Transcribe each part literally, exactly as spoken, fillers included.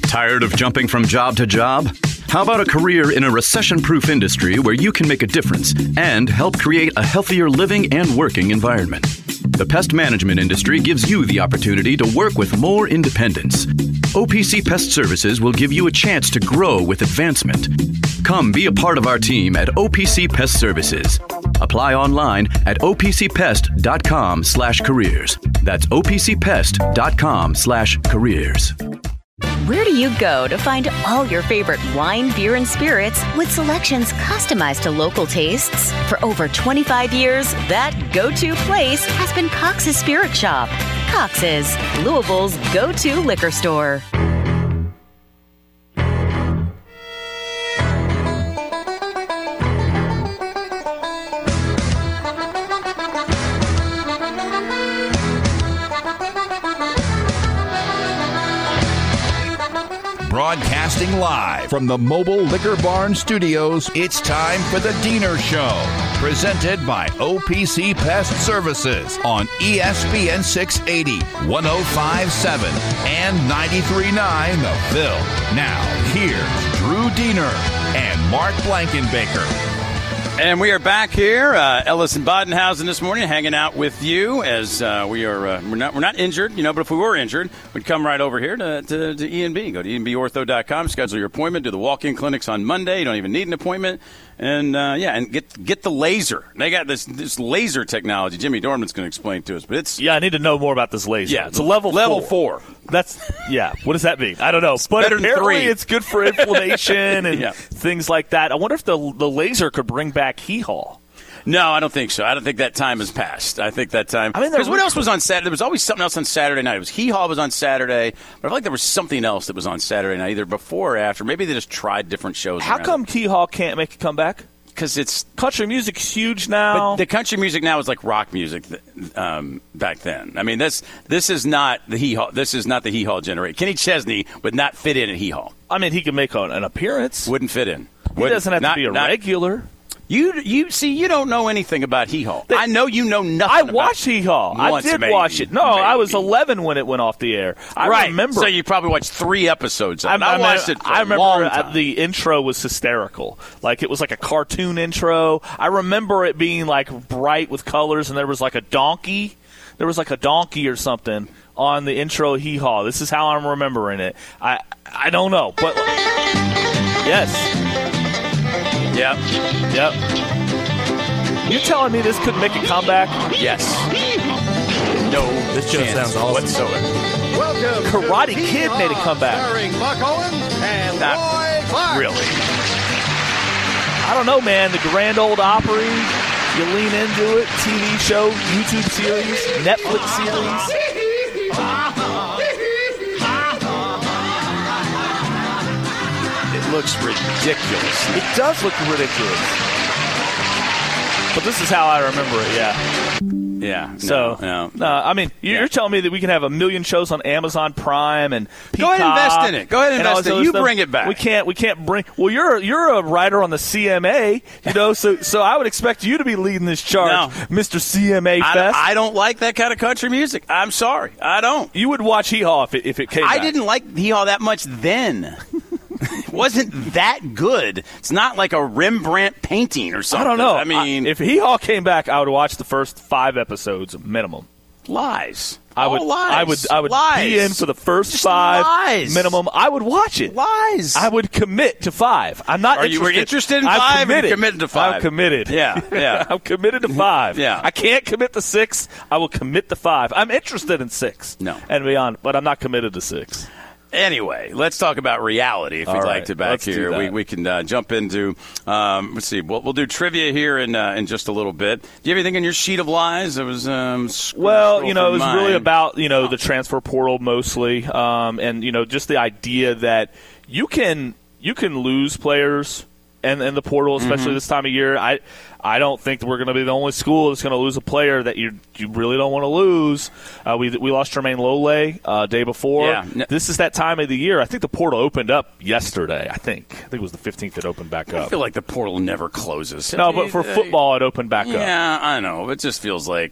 Tired of jumping from job to job? How about a career in a recession-proof industry where you can make a difference and help create a healthier living and working environment? The pest management industry gives you the opportunity to work with more independence. O P C Pest Services will give you a chance to grow with advancement. Come be a part of our team at O P C Pest Services. Apply online at O P C pest dot com slash careers. That's O P C pest dot com slash careers. Where do you go to find all your favorite wine, beer, and spirits with selections customized to local tastes? For over twenty-five years, that go-to place has been Cox's Spirit Shop. Cox's, Louisville's go-to liquor store. Broadcasting live from the Mobile Liquor Barn Studios, it's time for the Diener Show, presented by O P C Pest Services on E S P N six eighty, one oh five point seven, and ninety-three point nine The Phil. Now, here's Drew Diener and Mark Blankenbaker. And we are back here, uh, Ellis and Bodenhausen this morning, hanging out with you as uh, we are. Uh, we're not we're not injured, you know. But if we were injured, we'd come right over here to, to, to E and B. Go to E and B ortho dot com, schedule your appointment, do the walk-in clinics on Monday. You don't even need an appointment, and uh, yeah, and get get the laser. They got this this laser technology. Jimmy Dorman's going to explain to us, but it's yeah. I need to know more about this laser. Yeah, it's a level level four. four. That's yeah. What does that mean? I don't know. It's but better than apparently three. It's good for inflammation and yeah. things like that. I wonder if the the laser could bring back hee-haw. No, I don't think so. I don't think that time has passed. I think that time. I mean, because what else was on Saturday? There was always something else on Saturday night. It was Hee Haw was on Saturday, but I feel like there was something else that was on Saturday night, either before or after. Maybe they just tried different shows. How come Hee Haw can't make a comeback? Because it's country music's huge now. But the country music now is like rock music um, back then. I mean, this this is not the Hee Haw. This is not the Hee Haw generation. Kenny Chesney would not fit in at Hee Haw. I mean, he could make an appearance. Wouldn't fit in. He Wouldn't, doesn't have not, to be a not, regular. You you see, you don't know anything about Hee Haw. I know you know nothing. I about watched Hee Haw. I did maybe, watch it. No, maybe. I was eleven when it went off the air. I right. remember. So you probably watched three episodes of it. I, I watched it for I remember a long time. The intro was hysterical. Like, it was like a cartoon intro. I remember it being, like, bright with colors, and there was, like, a donkey. There was, like, a donkey or something on the intro Hee Haw. This is how I'm remembering it. I I don't know. But, yes. Yep. Yep. You telling me this could make a comeback? Yes. No. This show sounds awesome. Whatsoever. Welcome Karate Kid made a comeback. Starring Buck Owens and Not Roy Clark. Really? I don't know, man. The Grand Ole Opry, you lean into it. T V show, YouTube series, Netflix series. It looks ridiculous. It does look ridiculous. But this is how I remember it, yeah. Yeah. So, no, no. no I mean, you're yeah. telling me that we can have a million shows on Amazon Prime and Peacock. Go ahead and invest in it. Go ahead and invest in it. You stuff. bring it back. We can't. We can't bring. Well, you're you're a writer on the C M A, you know. so so I would expect you to be leading this charge, no. Mister C M A I, Fest. I don't like that kind of country music. I'm sorry, I don't. You would watch Hee Haw if it, if it came. I back. didn't like Hee Haw that much then. It wasn't that good. It's not like a Rembrandt painting or something. I don't know. I mean, I, if Hee Haw came back, I would watch the first five episodes minimum. Lies. I would. All lies. I would. I would lies. be in for the first Just five lies. minimum. I would watch it. Lies. I would commit to five. I'm not. Are interested. you were interested in I'm five? Committed. Or you committed to five. I'm committed. Yeah. Yeah. I'm committed to five. Yeah. I can't commit to six. I will commit to five. I'm interested in six. No. And beyond, but I'm not committed to six. Anyway, let's talk about reality if All we'd right, like to back let's do here. that. We we can uh, jump into, um, let's see, we'll, we'll do trivia here in uh, in just a little bit. Do you have anything in your sheet of lies? It was, um, well, you know, it was mine. really about, you know, the transfer portal mostly, um, and, you know, just the idea that you can you can lose players and in the portal, especially mm-hmm. this time of year. I I don't think that we're going to be the only school that's going to lose a player that you you really don't want to lose. Uh, we we lost Jermaine Lole uh, day before. Yeah. No. This is that time of the year. I think the portal opened up yesterday. I think I think it was the fifteenth it opened back up. I feel like the portal never closes. No, but for football it opened back yeah, up. Yeah, I know. It just feels like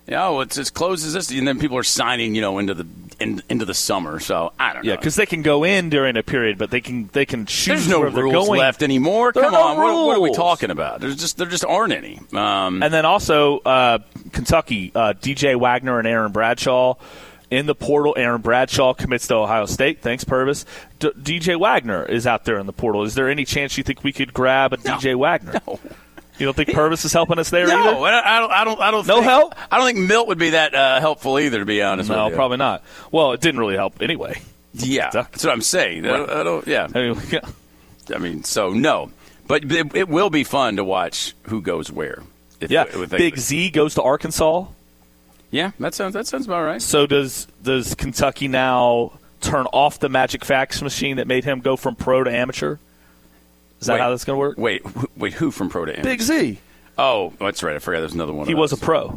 Yeah, well, it's as close as this, and then people are signing, you know, into the in, into the summer. So I don't know. Yeah, because they can go in during a period, but they can they can choose. There's no where they're rules going. left anymore. There Come are no on, what, what are we rules. talking about? There's just there just aren't any. Um, And then also uh, Kentucky, uh, D J Wagner and Aaron Bradshaw in the portal. Aaron Bradshaw commits to Ohio State. Thanks, Purvis. D- D J Wagner is out there in the portal. Is there any chance you think we could grab a No. D J Wagner? No. You don't think Purvis is helping us there no, either? I don't. I don't. I don't. No think, help? I don't think Milt would be that uh, helpful either. To be honest, No, with you. probably not. Well, it didn't really help anyway. Yeah, that's what I'm saying. I don't, I don't. Yeah. I mean, yeah. I mean, so no, but it, it will be fun to watch who goes where. If, Yeah, if Big Z goes to Arkansas. Yeah, that sounds that sounds about right. So does does Kentucky now turn off the magic fax machine that made him go from pro to amateur? Is that Wait, how that's going to work? Wait, wh- wait, who from pro to amateur? Big Z. Oh, that's right. I forgot. There's another one. He of was a those. pro.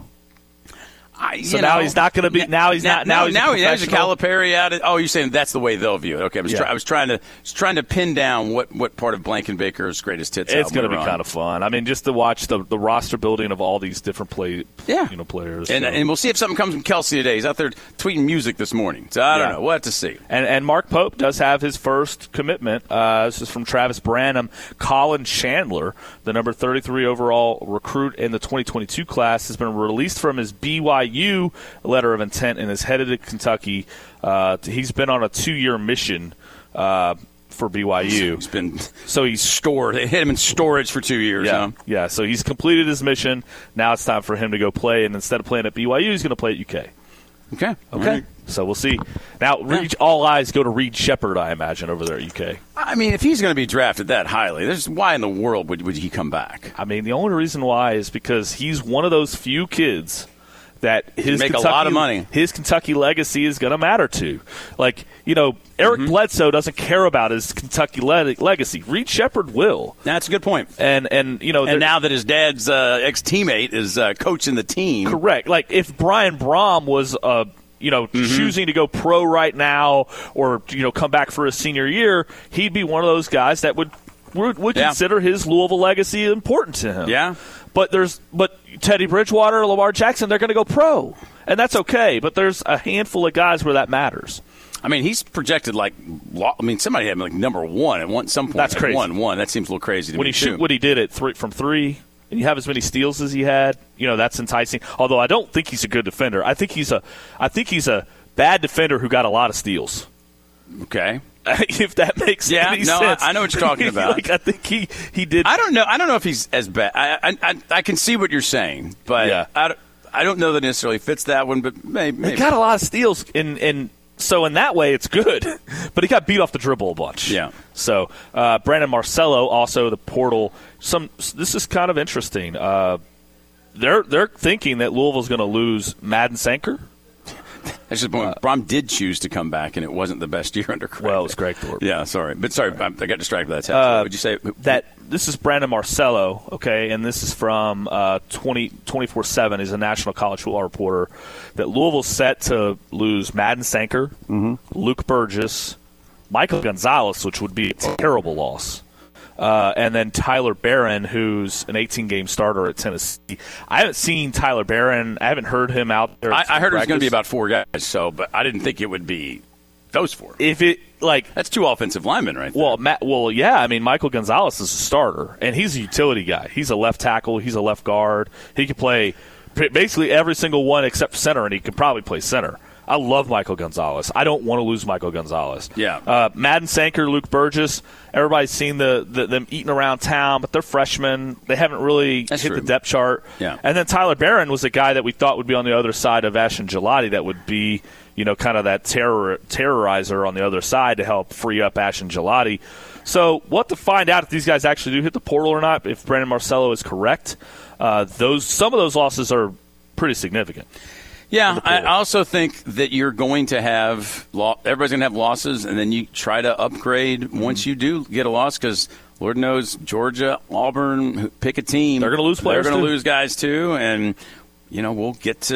I, So you now know, he's not going to be. Now he's now, not. Now now, he's now a there's a professional. Calipari out. Of, oh, you're saying that's the way they'll view it. Okay, I was, Yeah. try, I was trying to was trying to pin down what, what part of Blankenbaker's greatest hits. It's going to be kind of fun. I mean, just to watch the the roster building of all these different play, Yeah. you know, players. And, so. and we'll see if something comes from Kelsey today. He's out there tweeting music this morning. So I don't Yeah. know. We'll have to see. And, and Mark Pope does have his first commitment. Uh, this is from Travis Branham. Colin Chandler, the number thirty-three overall recruit in the twenty twenty-two class, has been released from his B Y U letter of intent and is headed to Kentucky. Uh, he's been on a two-year mission uh, for B Y U. He's been So he's stored. They hit him in storage for two years. Yeah, Huh? yeah. So he's completed his mission. Now it's time for him to go play, and instead of playing at B Y U, he's going to play at U K. Okay. Okay. So we'll see. Now, Reed, all eyes go to Reed Shepherd, I imagine, over there at U K. I mean, if he's going to be drafted that highly, there's why in the world would, would he come back? I mean, the only reason why is because he's one of those few kids that his make a Kentucky, lot of money. His Kentucky legacy is going to matter to. Like, you know, Eric Mm-hmm. Bledsoe doesn't care about his Kentucky le- legacy. Reed Shepherd will. That's a good point. And, and you know, And there- now that his dad's uh, ex-teammate is uh, coaching the team. correct. Like, if Brian Brom was uh, you know, Mm-hmm. choosing to go pro right now or, you know, come back for his senior year, he'd be one of those guys that would would, would Yeah. consider his Louisville legacy important to him. Yeah. But there's but Teddy Bridgewater, Lamar Jackson, they're going to go pro. And that's okay, but there's a handful of guys where that matters. I mean, he's projected like, I mean, somebody had him like number one at one some point. That's at crazy. One, one. That seems a little crazy to When me, he shoot too. what he did at three from three, and you have as many steals as he had, you know, that's enticing. Although I don't think he's a good defender. I think he's a I think he's a bad defender who got a lot of steals. Okay. If that makes Yeah, any no, I- sense. I know what you're talking about. Like, I think he, he did. I don't know. I don't know if he's as bad. I I, I, I can see what you're saying, but Yeah. I, don't- I don't know that it necessarily fits that one, but maybe. He maybe. got a lot of steals, and and so in that way, it's good. But he got beat off the dribble a bunch. Yeah. So uh, Brandon Marcello, also the portal. Some this is kind of interesting. Uh, they're they're thinking that Louisville's going to lose Madden Sanker. That's just point. Brom did choose to come back, and it wasn't the best year under Craig. Well, it was Craig Thorpe. Yeah, sorry. But sorry, I I got distracted by that. text. Uh, Would you say That this is Brandon Marcello, okay, and this is from uh, twenty, twenty-four seven. He's a national college football reporter. That Louisville's set to lose Madden Sanker, Mm-hmm. Luke Burgess, Michael Gonzalez, which would be a terrible loss, uh, and then Tyler Barron, who's an eighteen-game starter at Tennessee. I haven't seen Tyler Barron. I haven't heard him out there. I, I heard it was going to be practice. about four guys, so but I didn't think it would be those four. If it like That's two offensive linemen, right there. Well, Matt, well, yeah. I mean, Michael Gonzalez is a starter, and he's a utility guy. He's a left tackle. He's a left guard. He can play basically every single one except center, and he can probably play center. I love Michael Gonzalez. I don't want to lose Michael Gonzalez. Yeah. Uh, Madden Sanker, Luke Burgess. Everybody's seen the, the them eating around town, but they're freshmen. They haven't really That's hit true. the depth chart. Yeah. And then Tyler Barron was a guy that we thought would be on the other side of Ashton Gelati, that would be, you know, kind of that terror terrorizer on the other side to help free up Ashton Gelati. So we'll have to find out if these guys actually do hit the portal or not, if Brandon Marcello is correct. Uh, those Some of those losses are pretty significant. Yeah, I portal. also think that you're going to have lo- everybody's going to have losses, and then you try to upgrade Mm-hmm. once you do get a loss because Lord knows Georgia, Auburn, pick a team. They're gonna lose players, They're going too. to lose guys too, and you know we'll get to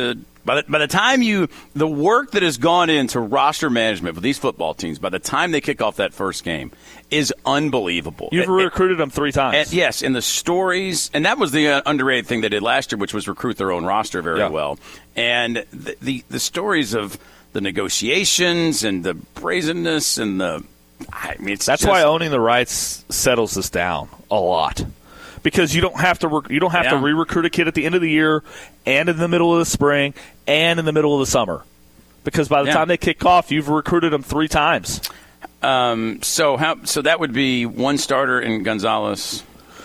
By the, by the time you, the work that has gone into roster management for these football teams, by the time they kick off that first game, is unbelievable. You've it, recruited them three times. And, yes, and the stories, and that was the uh, underrated thing they did last year, which was recruit their own roster very yeah. well. And the, the the stories of the negotiations and the brazenness and the, I mean, it's that's just, why owning the rights settles this down a lot. Because you don't have to rec- you don't have yeah. to re-recruit a kid at the end of the year and in the middle of the spring and in the middle of the summer. Because by the yeah. time they kick off, you've recruited them three times. Um, so how? So that would be one starter in Gonzalez.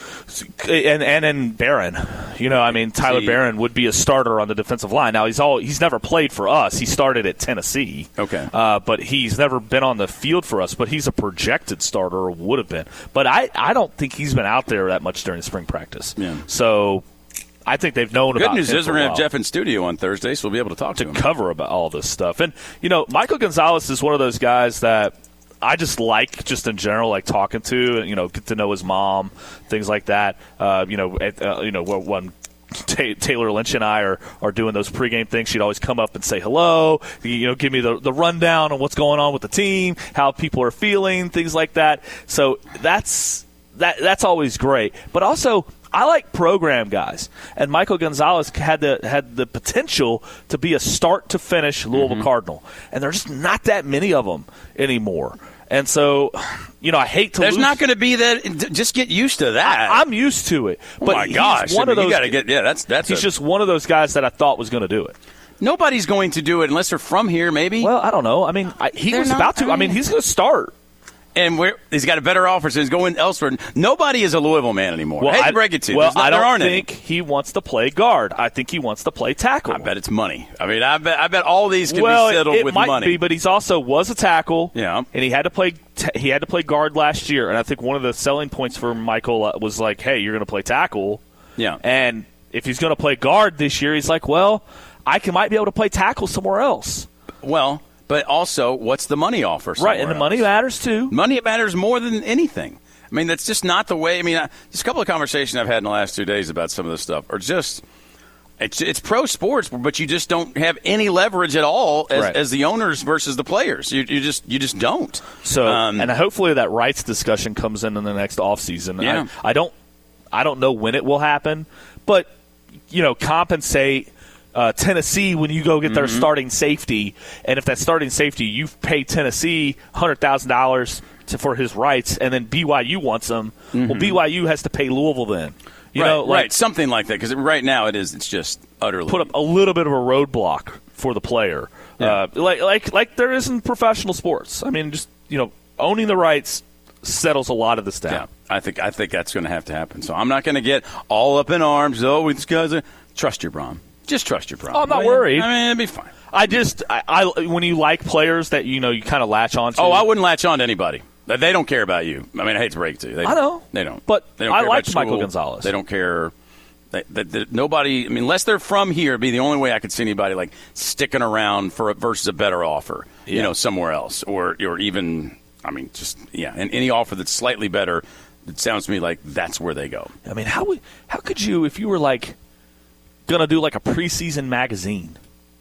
And and in Barron, you know, I mean, Tyler See, Barron would be a starter on the defensive line. Now he's all he's never played for us. He started at Tennessee, okay, uh, but he's never been on the field for us. But he's a projected starter, or would have been. But I, I don't think he's been out there that much during spring practice. Yeah. So I think they've known Good about. Good news him is for we're a gonna have while. Jeff in studio on Thursday, so we'll be able to talk to, to him. cover about all this stuff. And you know, Michael Gonzalez is one of those guys that I just like, just in general, like talking to, you know, get to know his mom, things like that. Uh, you know, at, uh, you know, when Ta- Taylor Lynch and I are, are doing those pregame things, she'd always come up and say hello, you know, give me the, the rundown on what's going on with the team, how people are feeling, things like that. So that's that that's always great. But also, I like program guys, and Michael Gonzalez had the had the potential to be a start to finish Louisville mm-hmm. Cardinal, and there's just not that many of them anymore. And so, you know, I hate to. There's lose. not going to be that. Just get used to that. I, I'm used to it. Oh but my he's gosh! one I of mean, those. you got to get. Yeah, that's that's. He's a, just one of those guys that I thought was going to do it. Nobody's going to do it unless they're from here, maybe. Well, I don't know. I mean, I, he They're was not- about to. I I mean, mean- he's going to start. And we're, he's got a better offer, so he's going elsewhere. Nobody is a Louisville man anymore. Well, I hate I, to break it to you. well, There's not, I there don't aren't think any. he wants to play guard. I think he wants to play tackle. I bet it's money. I mean, I bet I bet all these can well, be settled it, it with might money. be, but he's also was a tackle. Yeah. and he had to play. T- he had to play guard last year, and I think one of the selling points for Michael uh, was like, "Hey, you're going to play tackle." Yeah. And if he's going to play guard this year, he's like, "Well, I can might be able to play tackle somewhere else." Well, but also, what's the money offer? Right, and the somewhere money else? matters too. Money matters more than anything. I mean, that's just not the way. I mean, I, just a couple of conversations I've had in the last two days about some of this stuff are just it's it's pro sports, but you just don't have any leverage at all as, Right. as the owners versus the players. You, you just you just don't. So, Um, and hopefully that rights discussion comes in in the next offseason. Yeah. I, I don't, I don't know when it will happen, but you know, compensate uh, Tennessee when you go get their Mm-hmm. starting safety, and if that starting safety you've paid Tennessee hundred thousand dollars for his rights, and then B Y U wants them, well, B Y U has to pay Louisville then. You right, know, like, right, something like that. Because right now it is. It's just utterly put up a little bit of a roadblock for the player, Yeah. uh, like like like there is in professional sports. I mean, just you know, owning the rights settles a lot of this down. Yeah, I think I think that's going to have to happen. So I'm not going to get all up in arms. Oh, these guys are trust your Brom. Just trust your Brom. Oh, I'm not I mean, worried. I mean, it'll be fine. I just I, I when you like players that you know you kind of latch on to. Oh, I wouldn't latch on to anybody. They don't care about you. I mean, I hate to break it to you. They, I know. They don't. But they don't I care liked about Michael school. Gonzalez. They don't care. They, they, they, nobody, I mean, unless they're from here, it'd be the only way I could see anybody, like, sticking around for a, versus a better offer, you Yeah. know, somewhere else. Or, or even, I mean, just, yeah, and any offer that's slightly better, it sounds to me like that's where they go. I mean, how would how could you if you were like gonna do like a preseason magazine?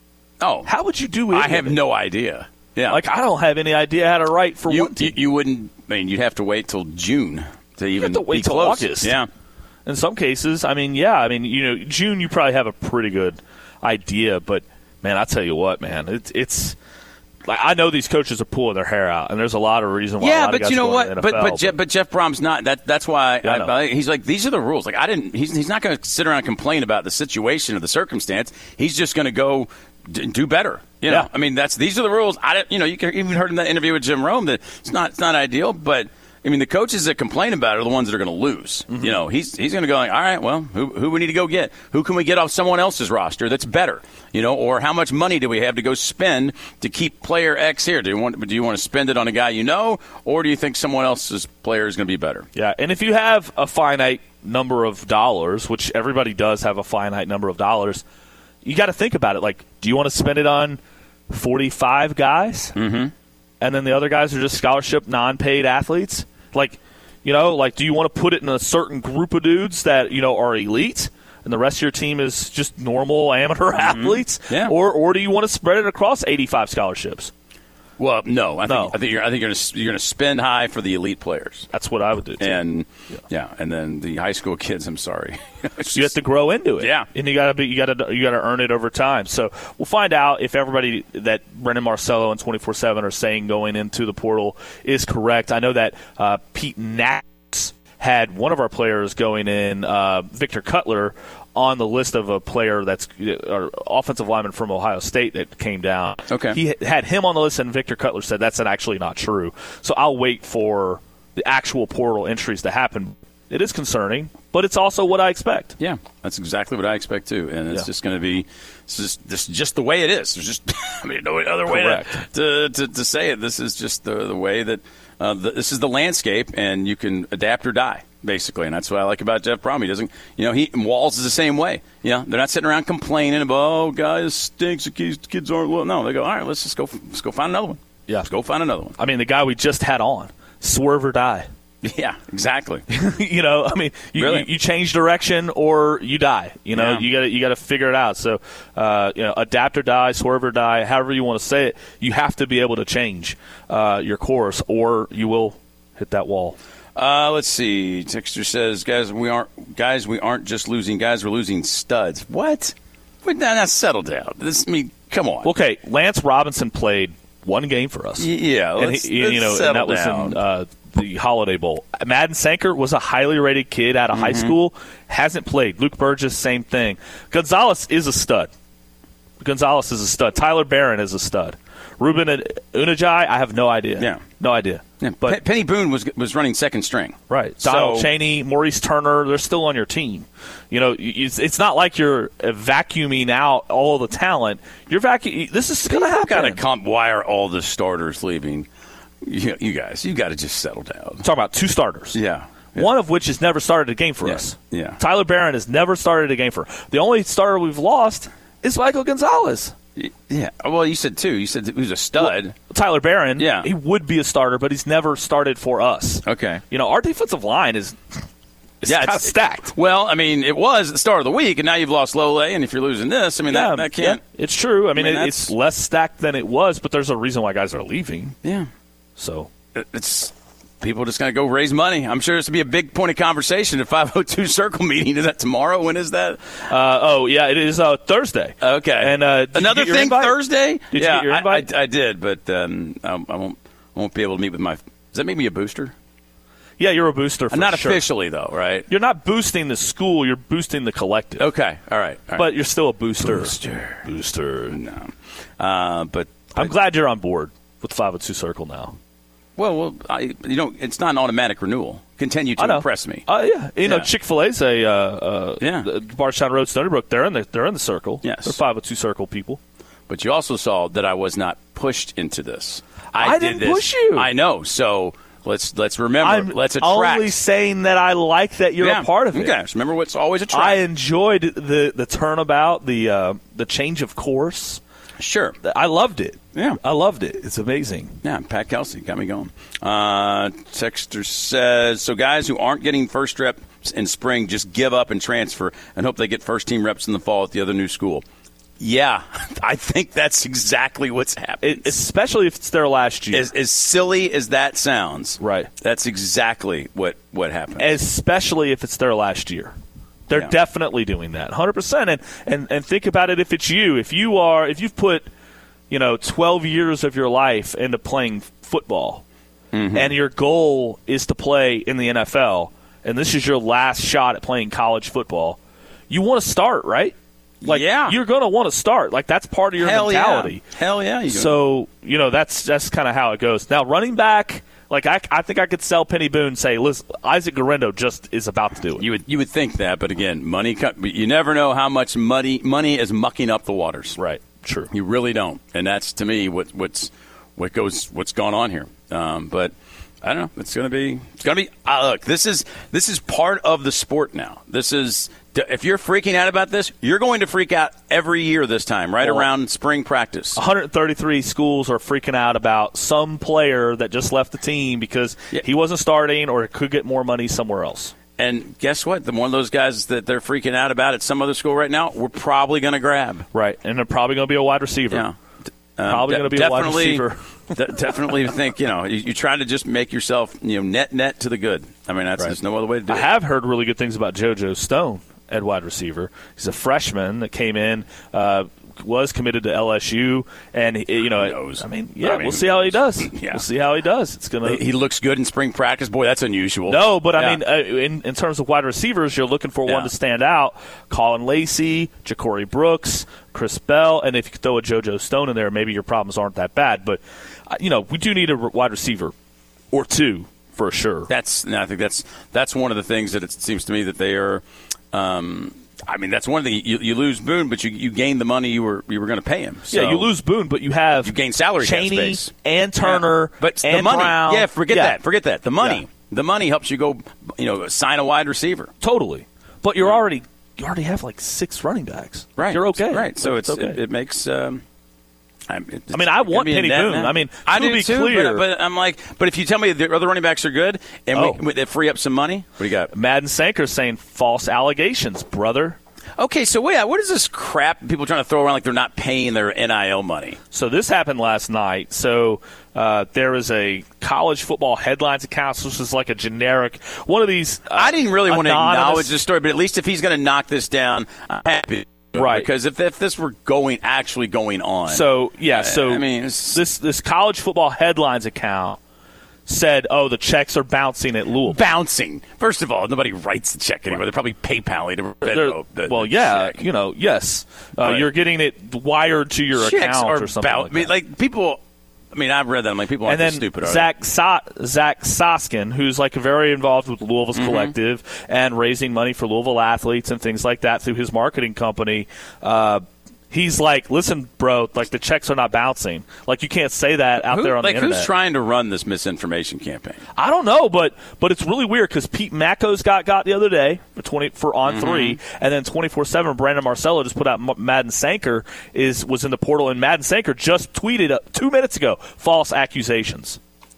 Oh. How would you do it? I have no idea. Yeah. Like I don't have any idea how to write for you, one team. you, you wouldn't, I mean, you'd have to wait till June to even have to wait be till close. August. Yeah. In some cases, I mean, yeah, I mean, you know, June you probably have a pretty good idea, but man, I tell you what, man, it's it's like I know these coaches are pulling their hair out, and there's a lot of reason why. a Yeah, lot of but guys you know go what? in the But N F L, but Jeff, but Jeff Brom's not. That that's why Yeah, I I, know. I, he's like these are the rules. Like I didn't. He's he's not going to sit around and complain about the situation or the circumstance. He's just going to go d- do better. You know, Yeah. I mean that's these are the rules. I didn't. You know, you can, even heard in that interview with Jim Rome that it's not it's not ideal, but. I mean, the coaches that complain about it are the ones that are going to lose. Mm-hmm. You know, he's he's going to go like, all right, well, who who we need to go get? Who can we get off someone else's roster that's better? You know, or how much money do we have to go spend to keep player X here? Do you want do you want to spend it on a guy you know, or do you think someone else's player is going to be better? Yeah, and if you have a finite number of dollars, which everybody does have a finite number of dollars, you got to think about it. Like, do you want to spend it on forty-five guys, mm-hmm. and then the other guys are just scholarship, non-paid athletes? Like, you know, like, do you want to put it in a certain group of dudes that, you know, are elite? and the rest of your team is just normal amateur mm-hmm. athletes? Yeah. Or or do you want to spread it across eighty-five scholarships? Well, no. I no. think I think you're I think you're gonna, you're going to spend high for the elite players. That's what I would do too. And yeah, yeah and then the high school kids. I'm sorry, just, you have to grow into it. Yeah, and you got to be you got to you got to earn it over time. So we'll find out if everybody that Brendan Marcello and twenty-four seven are saying going into the portal is correct. I know that uh, Pete Nax had one of our players going in, uh, Victor Cutler, on the list of a player that's uh, offensive lineman from Ohio State that came down. Okay. He had him on the list, and Victor Cutler said that's actually not true. So I'll wait for the actual portal entries to happen. It is concerning, but it's also what I expect. Yeah, that's exactly what I expect too, and it's yeah. just going to be it's just this just the way it is. There's just I mean no other way to, to, to to say it. This is just the the way that uh, the, this is the landscape, and you can adapt or die. Basically, and that's what I like about Jeff Brom. He doesn't, you know, he Walls is the same way. You know, they're not sitting around complaining about, oh, guys, stinks. The kids, the kids aren't well. No, they go, all right, let's just go, let's go find another one. Yeah, let's go find another one. I mean, the guy we just had on, swerve or die. Yeah, exactly. you know, I mean, you, really? you, you change direction or you die. You know, yeah. you got to you got to figure it out. So, uh, you know, adapt or die, swerve or die, however you want to say it. You have to be able to change uh, your course, or you will hit that wall. Uh, let's see. Texter says, "Guys, we aren't guys. We aren't just losing guys. We're losing studs." What? Wait, now, now settle down. This, I mean, come on. Okay, Lance Robinson played one game for us. Yeah, and let's, he, let's you know, and that was down. in uh, the Holiday Bowl. Madden Sanker was a highly rated kid out of mm-hmm. high school. Hasn't played. Luke Burgess, same thing. Gonzalez is a stud. Gonzalez is a stud. Tyler Barron is a stud. Ruben Unajai, I have no idea. Yeah, no idea. Yeah. But Penny Boone was was running second string. Right. Donald so, Chaney, Maurice Turner, they're still on your team. You know, it's not like you're vacuuming out all the talent. You're vacuuming. This is going to happen. Got to come. Why are all the starters leaving? You, you guys, you got to just settle down. I'm talking about two starters. Yeah. Yeah. One of which has never started a game for yeah. us. Yeah. Tyler Barron has never started a game for us. The only starter we've lost is Michael Gonzalez. Yeah. Well, you said two. You said he was a stud. Well, Tyler Barron, yeah. he would be a starter, but he's never started for us. Okay. You know, our defensive line is, is yeah, kind of it's stacked. Well, I mean, it was the start of the week, and now you've lost Lole, and if you're losing this, I mean, yeah, that, that can't. Yeah, it's true. I mean, I mean it, it's less stacked than it was, but there's a reason why guys are leaving. Yeah. So. It's people just going to go raise money. I'm sure this will be a big point of conversation at five oh two Circle meeting. Is that tomorrow? When is that? Uh, oh, yeah, it is uh, Thursday. Okay. And uh, another thing, invite? Thursday? Did yeah, you get your invite? I, I, I did, but um, I, I won't I won't be able to meet with my – does that make me a booster? Yeah, you're a booster for I'm not sure. officially, though, right? You're not boosting the school. You're boosting the collective. Okay. All right. All right. But you're still a booster. Booster. Booster. No. Uh, but, but I'm glad you're on board with five oh two Circle now. Well, well, I, you know, it's not an automatic renewal. Continue to impress me. Oh uh, yeah, you yeah. know, Chick-fil-A's a uh, uh, yeah. Bardstown Road, Stony Brook. They're in the they're in the circle. Yes, they're five oh two Circle people. But you also saw that I was not pushed into this. I, I did didn't this. push you. I know. So let's let's remember. I'm let's attract. only saying that I like that you're yeah. a part of it. Okay. Just remember what's always a track. I enjoyed the the turnabout, the uh, the change of course. Sure. I loved it. Yeah. I loved it. It's amazing. Yeah, Pat Kelsey got me going. Uh, Texter says, so guys who aren't getting first reps in spring, just give up and transfer and hope they get first-team reps in the fall at the other new school. Yeah, I think that's exactly what's happening. It, especially if it's their last year. As, as silly as that sounds, right? That's exactly what, what happened. Especially if it's their last year. They're yeah. definitely doing that, one hundred percent. And, and and think about it if it's you. If you are, if you've put, you know, twelve years of your life into playing football, mm-hmm. and your goal is to play in the N F L, and this is your last shot at playing college football, you want to start, right? Like, yeah. you're going to want to start. Like, that's part of your Hell mentality. Yeah. Hell yeah. You so, you know, that's that's kind of how it goes. Now, running back, like, I, I think I could sell Penny Boone and say, listen, Isaac Garendo just is about to do it. You would you would think that, but again, money. You never know how much money money is mucking up the waters. Right. True. You really don't, and that's to me what what's what goes what's gone on here. Um, but I don't know. It's gonna be. It's gonna be. Uh, look, this is this is part of the sport now. This is. If you're freaking out about this, you're going to freak out every year this time, right well, around spring practice. one hundred thirty-three schools are freaking out about some player that just left the team because yeah. he wasn't starting or could get more money somewhere else. And guess what? The one of those guys that they're freaking out about at some other school right now, we're probably going to grab. Right, and they're probably going to be a wide receiver. Yeah. Um, probably de- going to be a wide receiver. de- definitely think, you know, you, you try to just make yourself, you know, net net to the good. I mean, that's Right. there's no other way to do I it. I have heard really good things about JoJo Stone at wide receiver. He's a freshman that came in, uh, was committed to L S U, and he, you know, Who knows? I mean, yeah, I mean, we'll see how he does. yeah. We'll see how he does. It's gonna. He looks good in spring practice. Boy, that's unusual. No, but I Yeah. mean, uh, in, in terms of wide receivers, you're looking for Yeah. one to stand out. Colin Lacey, Ja'Cory Brooks, Chris Bell, and if you throw a JoJo Stone in there, maybe your problems aren't that bad. But, uh, you know, we do need a r- wide receiver or two for sure. That's no, I think that's that's one of the things that it seems to me that they are. Um, I mean, that's one thing. You, you lose Boone, but you, you gain the money you were you were going to pay him. So yeah, you lose Boone, but you have you gain salary cap Chaney space. and Turner, Yeah. but and the money. Brown. Yeah, forget Yeah. that. Forget that. The money. Yeah. The money helps you go. You know, sign a wide receiver. Totally, but you're already you already have like six running backs. Right. You're okay. Right. So it's, it's, okay. it, it makes. Um, I mean, I mean, I want be a Penny net Boone. net. I mean, I to do be too. clear, but, but I'm like, but if you tell me the other running backs are good and Oh. we, they free up some money, what do you got? Madden Sanker's saying false allegations, brother. Okay, so wait, what is this crap people trying to throw around like they're not paying their N I L money? So this happened last night. So uh, there is a college football headlines account. So this is like a generic one of these. Uh, I didn't really want to anonymous- acknowledge the story, but at least if he's going to knock this down, I'm happy. Right. Because if, if this were going actually going on. So yeah, so I mean, it's- this this college football headlines account said, "Oh, the checks are bouncing at Louisville." bouncing. First of all, nobody writes the check anymore. They're probably PayPal to They're- the, well, the yeah, check. you know, yes, uh, Right. you're getting it wired to your Checks account are or something bout- like I mean, that. like people. I mean, I've read that. I'm like, people aren't And then this stupid. Are Zach so- Zach Soskin, who's like very involved with Louisville's Mm-hmm. collective and raising money for Louisville athletes and things like that through his marketing company. Uh, he's like, listen, bro, like the checks are not bouncing. Like you can't say that out Who- there on like the internet. who's trying to run this misinformation campaign? I don't know, but but it's really weird because Pete Macos got got the other day for twenty for on Mm-hmm. three, and then twenty four seven. Brandon Marcello just put out M- Madden Sanker is was in the portal, and Madden Sanker just tweeted uh, two minutes ago false accusations.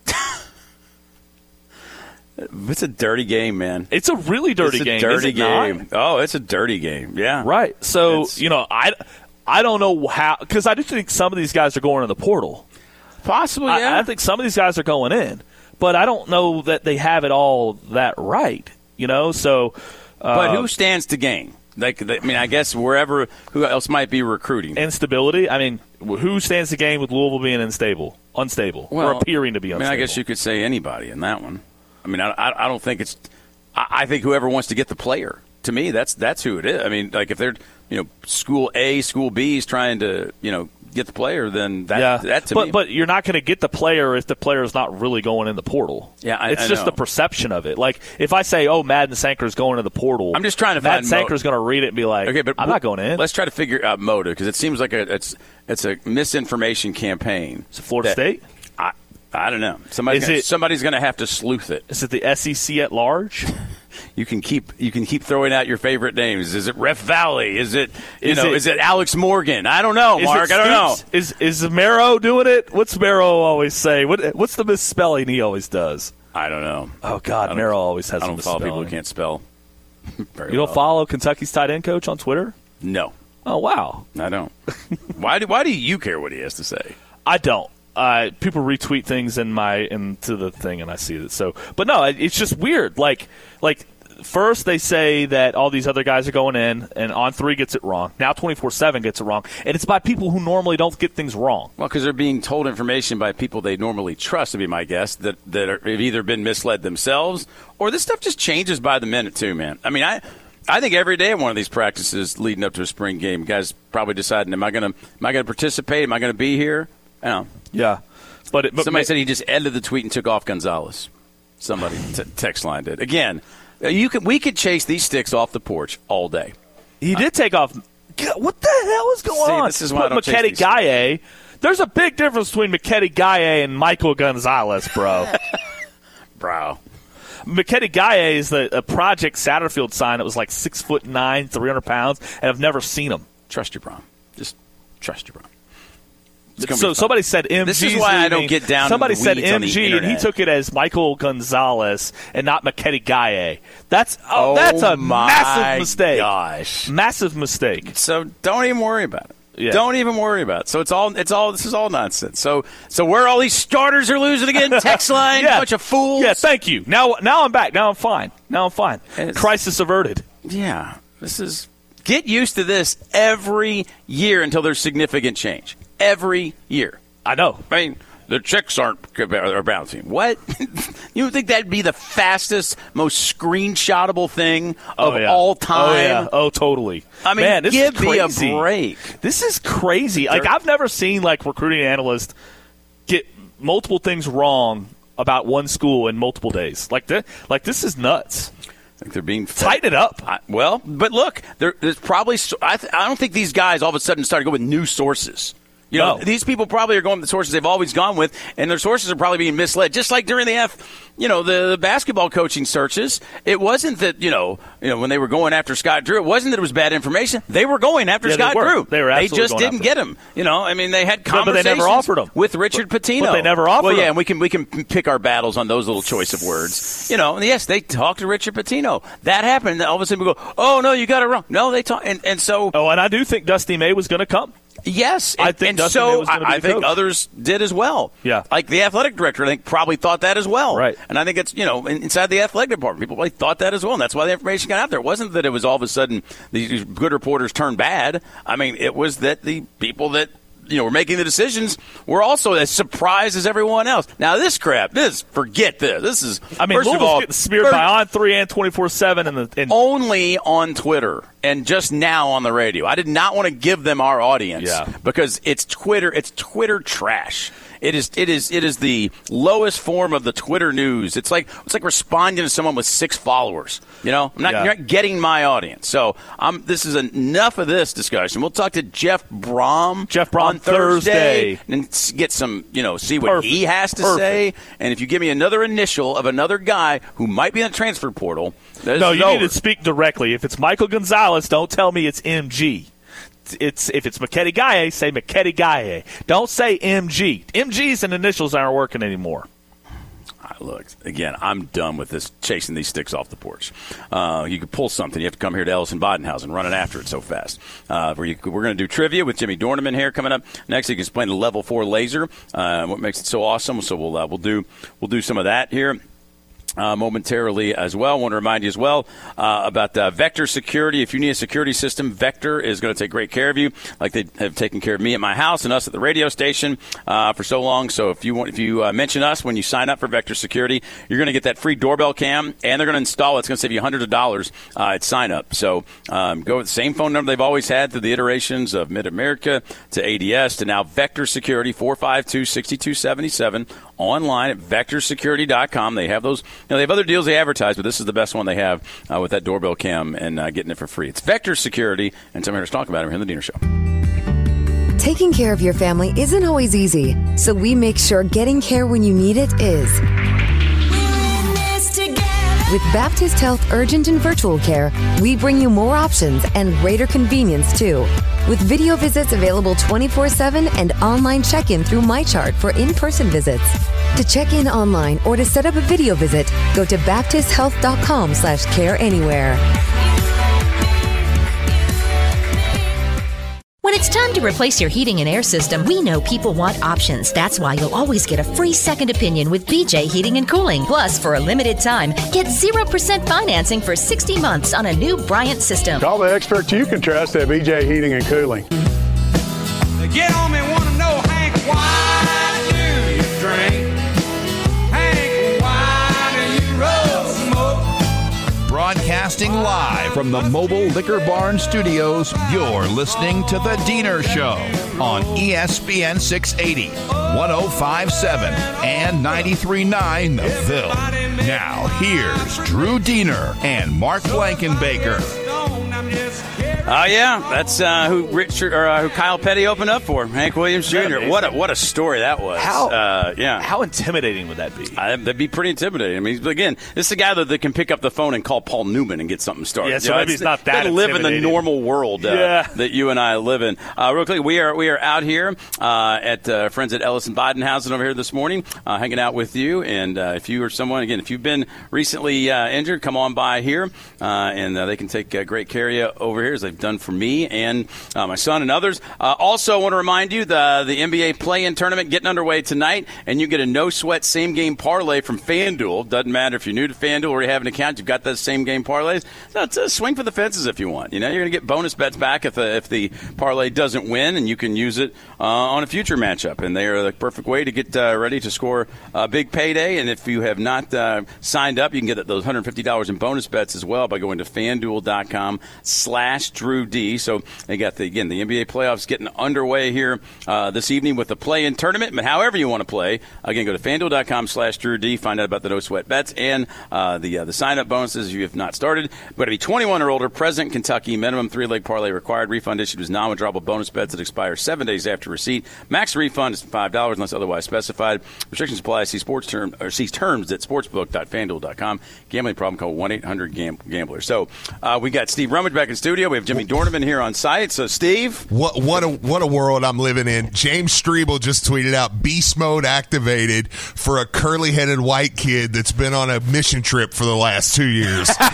It's a dirty game, man. It's a really dirty it's a game. Dirty is it not? game. Oh, it's a dirty game. Yeah. Right. So It's- you know, I I don't know how because I do think some of these guys are going in the portal. Possibly. I, Yeah. I think some of these guys are going in, but I don't know that they have it all that right. You know, so. Uh, but who stands to gain? Like, I mean, I guess wherever who else might be recruiting. Instability. I mean, who stands to gain with Louisville being unstable, unstable, or Well, appearing to be I unstable? mean, I guess you could say anybody in that one. I mean, I, I, I don't think it's. I, I think whoever wants to get the player. To me, that's that's who it is. I mean, like if they're you know school A, school B is trying to you know get the player, then that yeah, that to but me. but you're not going to get the player if the player is not really going in the portal. Yeah, I- it's I just know. the perception of it. Like if I say, "Oh, Madden Sanker is going to the portal," I'm just trying to Madden find mo- Sanker is going to read it and be like, okay, but I'm not going in." Let's try to figure out motive because it seems like a it's it's a misinformation campaign. Is it Florida that- State? I I don't know. Somebody's Is gonna, it- somebody's going to have to sleuth it. Is it the S E C at large? You can keep you can keep throwing out your favorite names. Is it Ref Valley? Is it you Is know? it- is it Alex Morgan? I don't know, Is Mark. it I don't know. Stoops? Is is Marrow doing it? What's Marrow always say? What what's the misspelling he always does? I don't know. Oh I God, don't- Marrow always has I a don't follow people who misspelling. can't spell. Very You don't well. follow Kentucky's tight end coach on Twitter? No, Oh wow, I don't. why do Why do you care what he has to say? I don't. Uh, people retweet things in my into the thing, and I see it. So, but no, it- it's just weird. Like, like first they say that all these other guys are going in, and on three gets it wrong. Now twenty-four seven gets it wrong, and it's by people who normally don't get things wrong. Well, because they're being told information by people they normally trust, to be my guess, that that are, have either been misled themselves or this stuff just changes by the minute too, man. I mean, I. I think every day at one of these practices leading up to a spring game, guys probably deciding, am I going to am I going to participate? Am I going to be here? I don't know. Yeah, but, it, but Somebody ma- said he just edited the tweet and took off Gonzalez. Somebody t- text line did. Again, you could we could chase these sticks off the porch all day. he did take off. God, what the hell is going See, on? this is why I Put don't chase McKetty these Gaye. There's a big difference between McKetty Gaye and Michael Gonzalez, bro. Bro. McKetty Gaye is the a Project Satterfield sign that was like six foot nine, three hundred pounds, and I've never seen him. Trust your Bron. Just trust your Bron. So somebody said M G. This is why I don't get down. Somebody to the said weeds on M the G, and he internet. took it as Michael Gonzalez and not Maketi Gaye. That's oh, Oh, that's a my massive mistake. Gosh, massive mistake. So don't even worry about it. Yeah. Don't even worry about it. So it's all it's all this is all nonsense. So so where all these starters are losing again? Text line, yeah. bunch of fools. Yeah, thank you. Now now I'm back. Now I'm fine. Now I'm fine. It's- Crisis averted. Yeah, this is get used to this every year until there's significant change. Every year. I know. I mean, the checks aren't are bouncing. What? You would think that'd be the fastest, most screenshotable thing of oh, yeah. all time? Oh, yeah. Oh, totally. I mean, Man, this give is me a crazy. break. This is crazy. Like, I've never seen, like, recruiting analysts get multiple things wrong about one school in multiple days. Like, th- like this is nuts. I think they're being fed. Tighten it up. I, well, but look, there, there's probably I, th- I don't think these guys all of a sudden started going with new sources. You know, No. these people probably are going with the sources they've always gone with, and their sources are probably being misled. Just like during the F, you know, the, the basketball coaching searches, it wasn't that you know, you know, when they were going after Scott Drew, it wasn't that it was bad information. They were going after Yeah, Scott they were. Drew. They were absolutely just going didn't after get him. You know, I mean, they had but they conversations never offered him. with Richard Pitino. But they never offered Well, yeah, him. and we can we can pick our battles on those little choice of words. You know, and yes, they talked to Richard Pitino. That happened. All of a sudden, we go, oh no, you got it wrong. No, they talk, and and so. Oh, and I do think Dusty May was going to come. Yes, I and, think and Dustin May so was gonna be I, I the think coach. others did as well. Yeah. Like the athletic director, I think probably thought that as well. Right. And I think it's you know in- inside the athletic department, people probably thought that as well, and that's why the information got out there. It wasn't that it was all of a sudden these good reporters turned bad. I mean, it was that the people that you know were making the decisions were also as surprised as everyone else. Now this crap, this forget this. This is I mean, first of Louisville's all getting speared first- by On three and twenty-four seven and the and only on Twitter and just now on the radio. I did not want to give them our audience Yeah. because it's Twitter. It's Twitter trash. It is. It is. It is the lowest form of the Twitter news. It's like it's like responding to someone with six followers. You know, I'm not, Yeah. you're not getting my audience. So I'm. This is enough of this discussion. We'll talk to Jeff Brom. Jeff Brom on Thursday, Thursday. and s- get some. You know, see what Perfect. he has to Perfect. say. And if you give me another initial of another guy who might be in the transfer portal, this No, is you over. need to speak directly. If it's Michael Gonzalez, don't tell me it's M G. It's if it's Maketi Gaye, say Maketi Gaye. Don't say M G. M Gs and initials aren't working anymore. Look, again, I'm done with this chasing these sticks off the porch. Uh, you could pull something. You have to come here to Ellison Bodenhausen running after it so fast. Uh, where you, we're going to do trivia with Jimmy Dorneman here coming up next. You can explain the level four laser, uh, what makes it so awesome. So we'll uh, we'll do we'll do some of that here. Uh, momentarily as well. I want to remind you as well uh, about uh, Vector Security. If you need a security system, Vector is going to take great care of you, like they have taken care of me at my house and us at the radio station uh, for so long. So if you want, if you uh, mention us when you sign up for Vector Security, you're going to get that free doorbell cam, and they're going to install it. It's going to save you hundreds of dollars uh, at sign up. So um, go with the same phone number they've always had through the iterations of Mid America to A D S to now Vector Security, four five two, six two seven seven, online at vector security dot com. They have those. You know, they have other deals they advertise, but this is the best one they have uh, with that doorbell cam and uh, getting it for free. It's Vector Security, and so I'm here to talk about it here on the Diener Show. Taking care of your family isn't always easy, so we make sure getting care when you need it is. With Baptist Health Urgent and Virtual Care, we bring you more options and greater convenience, too. With video visits available twenty-four seven and online check-in through MyChart for in-person visits. To check in online or to set up a video visit, go to baptist health dot com slash care anywhere. When it's time to replace your heating and air system, we know people want options. That's why you'll always get a free second opinion with B J Heating and Cooling. Plus, for a limited time, get zero percent financing for sixty months on a new Bryant system. Call the experts you can trust at B J Heating and Cooling. They get on me, want to know, Hank, why do you drink? Hank, why do you roll smoke? Broadcasting live from the Mobile Liquor Barn Studios, you're listening to The Diener Show on E S P N six eighty, one oh five point seven, and ninety-three point nine The Ville. Now, here's Drew Diener and Mark Blankenbaker. I'm just carrying Oh, uh, yeah. That's uh, who Richard or uh, who Kyle Petty opened up for, Hank Williams Junior What a what a story that was. How uh, yeah. How intimidating would that be? Uh, that'd be pretty intimidating. I mean, again, this is a guy that, that can pick up the phone and call Paul Newman and get something started. Yeah, so you know, maybe it's not that live in the normal world uh, yeah. that you and I live in. Uh, real quick, we are we are out here uh, at uh, friends at Ellis and Bodenhausen over here this morning, uh, hanging out with you. And uh, if you or someone, again, if you've been recently uh, injured, come on by here, uh, and uh, they can take uh, great care of you over here, as they've done for me and uh, my son and others. Uh, also, I want to remind you the the N B A play-in tournament getting underway tonight, and you get a no-sweat same-game parlay from FanDuel. Doesn't matter if you're new to FanDuel or you have an account, you've got those same-game parlays. So it's a swing for the fences if you want. You know, you're going to get bonus bets back if the, if the parlay doesn't win, and you can use it uh, on a future matchup. And they are the perfect way to get uh, ready to score a big payday. And if you have not uh, signed up, you can get those one hundred fifty dollars in bonus bets as well by going to FanDuel.com slash Drew D. So they got, the, again, the N B A playoffs getting underway here uh, this evening with the play-in tournament. But however you want to play, again, go to FanDuel.com slash Drew D. Find out about the no-sweat bets and uh, the uh, the sign-up bonuses if you have not started. But to be twenty-one or older, present Kentucky, minimum three-leg parlay required. Refund issued as non-withdrawable bonus bets that expire seven days after receipt. Max refund is five dollars unless otherwise specified. Restrictions apply. See sports term or see terms at sportsbook dot fan duel dot com. Gambling problem, call one eight hundred gambler. So uh, we got Steve Rummage back in studio. We have Jimmy Dornaman here on site. So Steve, what what a what a world I'm living in. James Strebel just tweeted out beast mode activated for a curly-headed white kid that's been on a mission trip for the last two years. uh,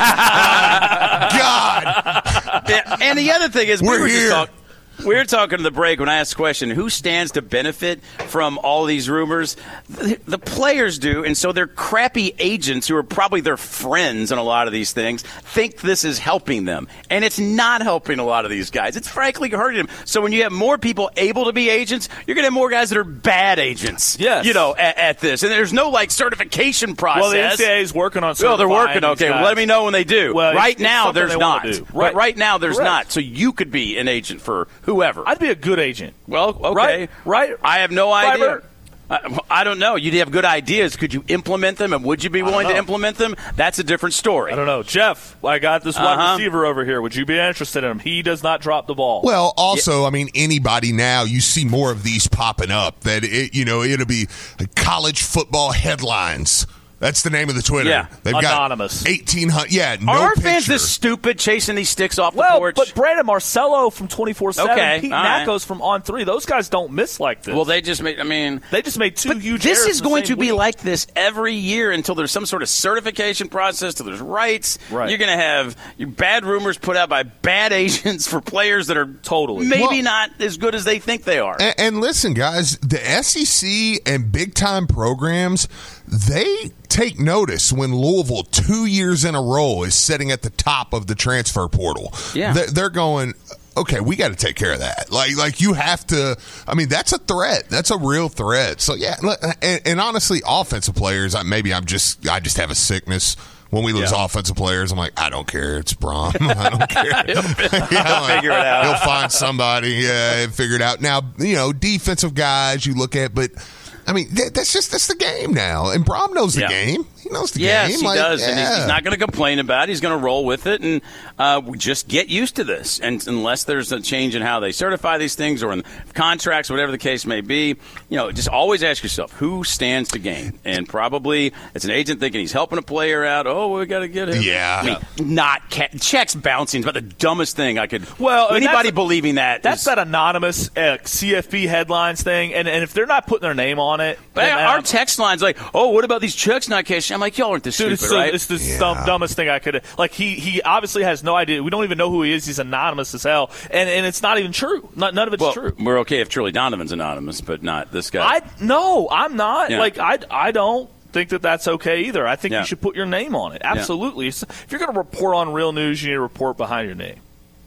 God. Yeah, and the other thing is, we're we were here. Just talking. We were talking to the break when I asked the question, who stands to benefit from all these rumors? The, the players do, and so their crappy agents, who are probably their friends on a lot of these things, think this is helping them. And it's not helping a lot of these guys. It's frankly hurting them. So when you have more people able to be agents, you're going to have more guys that are bad agents, yes. you know, at, at this. And there's no, like, certification process. Well, the N C double A is working on Well, they're working. these Okay, guys. well, let me know when they do. Well, right it's, now, it's there's not. do. Right. Right. right now, there's Correct. not. So you could be an agent for whoever. I'd be a good agent. Well, okay. Right? right? I have no idea. Fiber. I, I don't know. You'd have good ideas. Could you implement them, and would you be willing to implement them? That's a different story. I don't know. Jeff, I got this wide Uh-huh. receiver over here. Would you be interested in him? He does not drop the ball. Well, also, I mean, anybody now, you see more of these popping up that, it, you know, it'll be college football headlines. That's the name of the Twitter. Yeah. They've Anonymous. got eighteen hundred. Yeah, no Are our picture. fans this stupid chasing these sticks off well, the porch? but Brandon Marcello from twenty-four seven, Okay, Pete all right. Nakos from On three, those guys don't miss like this. Well, they just made, I mean. They just made two But huge this errors is in the going same to be week. like this every year until there's some sort of certification process, till there's rights. Right. You're going to have bad rumors put out by bad agents for players that are Totally. maybe Well- not as good as they think they are. And, and listen, guys, the S E C and big-time programs, they take notice when Louisville two years in a row is sitting at the top of the transfer portal. Yeah. They're, they're going, okay, we got to take care of that. Like, like you have to. I mean, that's a threat. That's a real threat. So yeah, look, and, and honestly, offensive players. I, maybe I'm just, I just have a sickness. When we lose Yeah. offensive players, I'm like, I don't care. It's Brom. I don't care. he'll, Yeah, he'll figure it out. He'll find somebody yeah, and figure it out. Now, you know, defensive guys you look at, but I mean, that, that's just that's the game now. And Brom knows the Yeah. game. He knows the Yes, game. he Like, does, and he's, yeah. he's not going to complain about it. He's going to roll with it, and uh, we just get used to this. And unless there's a change in how they certify these things or in contracts, whatever the case may be, you know, just always ask yourself who stands to gain. And probably it's an agent thinking he's helping a player out. Oh, we got to get him. Yeah. I mean, not ca- checks bouncing is about the dumbest thing I could. Well, and anybody that's- believing that That's is, that anonymous uh, C F B headlines thing, and, and if they're not putting their name on it, But then, our um, text line's like, oh, what about these checks not cashing? I'm like, y'all aren't this dude, stupid, it's, so, right? it's the Yeah. dumb, dumbest thing I could. Like he, he obviously has no idea. We don't even know who he is. He's anonymous as hell, and and it's not even true. Not, none of it's well, true. we're okay if Trilly Donovan's anonymous, but not this guy. I no, I'm not. Yeah. Like I, I don't think that that's okay either. I think Yeah. you should put your name on it. Absolutely. It's- If you're going to report on real news, you need to report behind your name.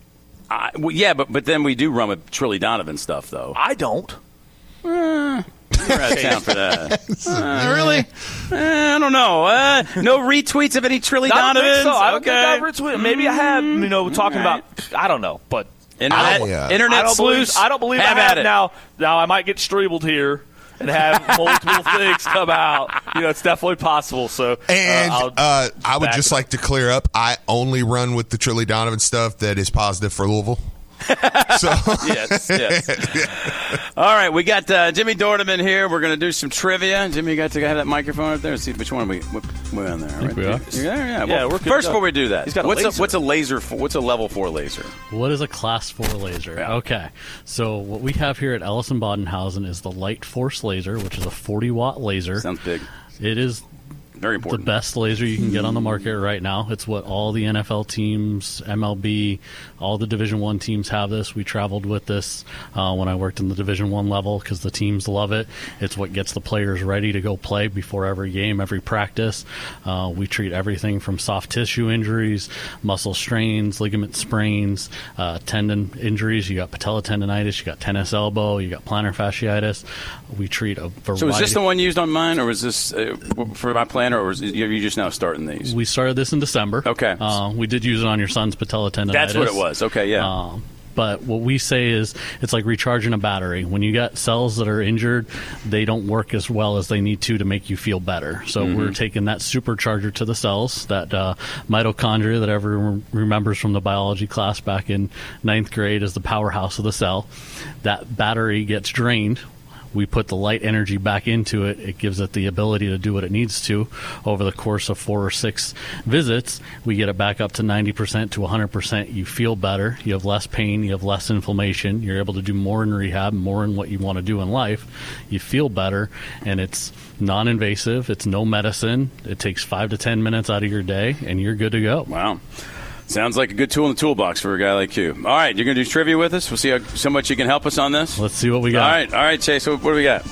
I, well, yeah, but but then we do run with Trilly Donovan stuff, though. I don't. We're out of town for that. Uh, really? Uh, I don't know. Uh, no retweets of any Trilly I don't Donovans? think so. I don't okay. think I've retweeted. Maybe I have. You know, talking All right. about. I don't know, but Internet, I- yeah. internet I don't sleuths. believe. I don't believe have I at have it. now. Now I might get strebled here. and have multiple things come out. You know, it's definitely possible. So, and uh, uh, I would just it like to clear up. I only run with the Trilly Donovan stuff that is positive for Louisville. So yes, yes. All right, we got uh, Jimmy Dordeman here. We're going to do some trivia. Jimmy, you got to have that microphone up there. Let's see which one we we're on there. I think right? we are. You're there? Yeah. Yeah, Well, we're good first, to go. before we do that, He's got a what's laser. a what's a laser? For, what's a level four laser? What is a class four laser? Yeah. Okay, so what we have here at Ellison Bodenhausen is the Light Force laser, which is a forty watt laser. Sounds big. It is Very the important. best laser you can get on the market right now. It's what all the N F L teams, M L B, all the Division One teams have this. We traveled with this uh, when I worked in the Division One level because the teams love it. It's what gets the players ready to go play before every game, every practice. Uh, we treat everything from soft tissue injuries, muscle strains, ligament sprains, uh, tendon injuries. You got patella tendonitis, you got tennis elbow, you got plantar fasciitis. We treat a variety. So is this the one used on mine, or was this uh, for my planner, or is it, are you just now starting these? We started this in December. Okay. Uh, we did use it on your son's patella tendonitis. That's what it was. Okay, yeah. Um, but what we say is it's like recharging a battery. When you got cells that are injured, they don't work as well as they need to to make you feel better. So Mm-hmm. we're taking that supercharger to the cells, that uh, mitochondria that everyone remembers from the biology class back in ninth grade as the powerhouse of the cell. That battery gets drained. We put the light energy back into it. It gives it the ability to do what it needs to. Over the course of four or six visits, we get it back up to ninety percent to one hundred percent. You feel better. You have less pain. You have less inflammation. You're able to do more in rehab, more in what you want to do in life. You feel better, and it's non-invasive. It's no medicine. It takes five to ten minutes out of your day, and you're good to go. Wow. Sounds like a good tool in the toolbox for a guy like you. All right, you're going to do trivia with us? We'll see how so much you can help us on this. Let's see what we got. All right, all right, Chase, what, what do we got?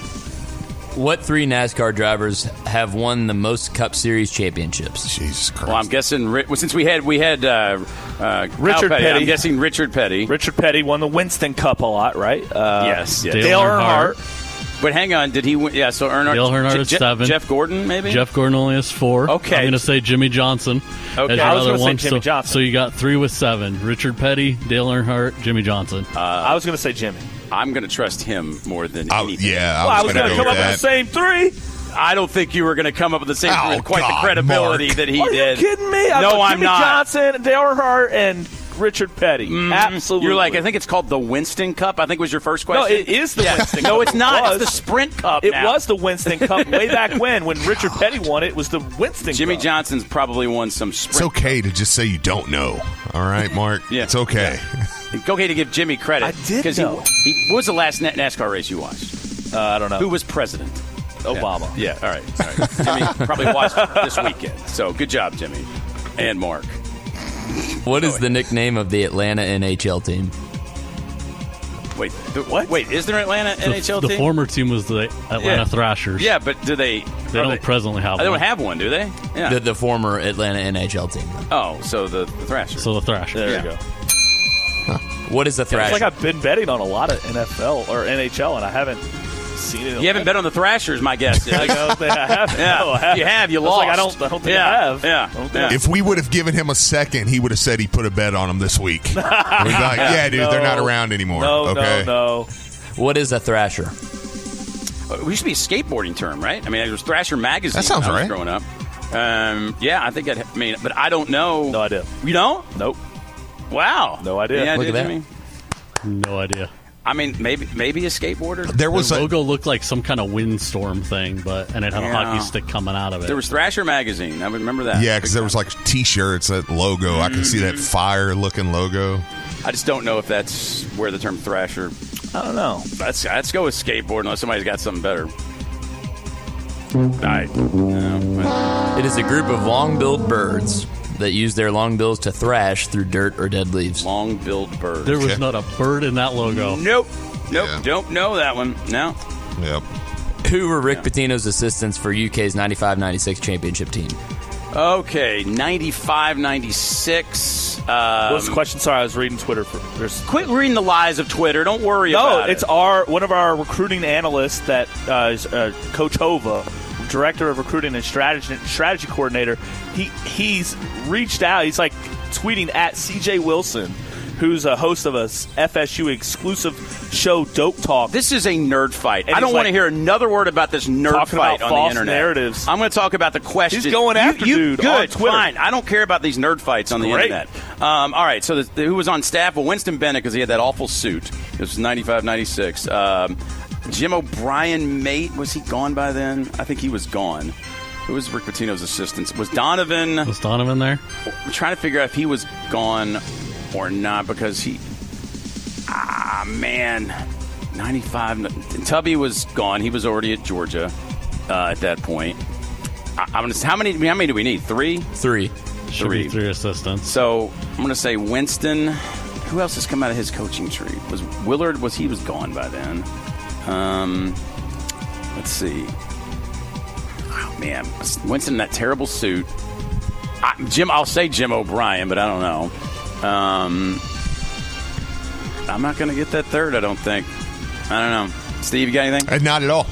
What three NASCAR drivers have won the most Cup Series championships? Jesus Christ. Well, I'm guessing Ri- well, since we had we had uh, uh, Richard Petty, Petty. I'm guessing Richard Petty. Richard Petty won the Winston Cup a lot, right? Uh, yes, yes. Dale Dale Earnhardt. Earnhardt. But hang on, did he win? Yeah, so Earnhardt. Dale Earnhardt is Je- seven. Jeff Gordon, maybe? Jeff Gordon only has four. Okay. I'm going to say Jimmy Johnson. Okay. as your I was other gonna say one. Jimmy so, Johnson. So you got three with seven. Richard Petty, Dale Earnhardt, Jimmy Johnson. Uh, I was going to say Jimmy. I'm going to trust him more than I, anything. yeah, I Well, I was, was going going to to go come with up that. with the same three. I don't think you were going to come up with the same Oh, with quite God, the credibility Mark. that he Are did. you kidding me? I No, put I'm Jimmy not. Johnson, Dale Earnhardt, and Richard Petty. Mhm. Absolutely. You're like, I think it's called the Winston Cup. I think was your first No, question. it is the Yeah. Winston No, Cup. it's not. It was. It's the Sprint Cup. It now. was the Winston Cup way back when. When Richard Petty won it, it was the Winston Jimmy Cup. Johnson's probably won some Sprint. It's okay to just say you don't know. All right, Mark? Yeah. It's okay. It's okay to give Jimmy credit. I did 'cause know. He, he, what was the last Na- NASCAR race you watched? Uh, I don't know. Who was president? Obama. Yeah. All right. All right. Jimmy probably watched this weekend. So good job, Jimmy and Mark. What is the nickname of the Atlanta N H L team? Wait. The, what? Wait. Is there an Atlanta The, N H L the team? former team was the Atlanta Yeah. Thrashers. Yeah, but do they? They are don't presently have They one. don't have one, do they? Yeah. The, the former Atlanta N H L team. oh, so the, the Thrashers. So the Thrashers. There Yeah. you go. What is the It's Thrasher? like I've been betting on a lot of N F L or N H L, and I haven't seen it. you haven't bet on the Thrashers, my guess. I don't think I have. Yeah, No, I haven't. you have. You I was lost. like, I don't. I don't think yeah. I have. Yeah. I don't think yeah. I- If we would have given him a second, he would have said he put a bet on him this week. We'd be like, yeah, dude, they're not No. around anymore. No, okay. no, no. What is a Thrasher? It used to be a skateboarding term, right? I mean, it was Thrasher magazine. That sounds when I was right. growing up. Um, yeah, I think I'd, I mean, but I don't know. No idea. You don't? Nope. Wow. No idea. Yeah, Look did at that. Jimmy? No idea. I mean, maybe maybe a skateboarder. There was the a, logo looked like some kind of windstorm thing, but and it had Yeah. a hockey stick coming out of it. There was Thrasher magazine. I would remember that. yeah, because there was like T-shirts, that logo. I can see that fire-looking logo. I just don't know if that's where the term Thrasher. I don't know. Let's let's go with skateboard unless somebody's got something better. All right. Yeah, It is a group of long-billed birds that use their long bills to thrash through dirt or dead leaves. long-billed birds. There was Okay. not a bird in that logo. Nope. Nope. Yeah. Don't know that one. No. Yep. Who were Rick Pitino's assistants for U K's ninety-five ninety-six championship team? Okay. ninety-five ninety-six. Um, What was the question? Sorry, I was reading Twitter. For there's Quit reading the lies of Twitter. Don't worry no. about it. It's our one of our recruiting analysts that uh, is uh, Coach Hova, director of recruiting and strategy strategy coordinator. He he's reached out. He's like tweeting at C J Wilson who's a host of a F S U exclusive show, Dope Talk. This is a nerd fight. And I don't he's want like to hear another word about this nerd talking fight about on false the internet. narratives. I'm going to talk about the question. He's going after you, you, dude good, on Twitter. Fine. I don't care about these nerd fights on the Great. internet. Um, all right, so the, who was on staff? Well, Winston Bennett, because he had that awful suit. It was ninety-five ninety-six. Um, Jim O'Brien, mate, was he gone by then? I think he was gone. Who was Rick Pitino's assistant? Was Donovan? Was Donovan there? I'm trying to figure out if he was gone or not, because he. Ah, man. ninety-five. Tubby was gone. He was already at Georgia uh, at that point. I, I'm gonna, how many? How many do we need? Three. Three. Should Three. be three assistants. So I'm going to say Winston. Who else has come out of his coaching tree? Was Willard? Was he was gone by then? Um, let's see. Oh man, Winston in that terrible suit. I, Jim, I'll say Jim O'Brien, but I don't know. Um, I'm not going to get that third. I don't think. I don't know. Steve, you got anything? Uh, not at all.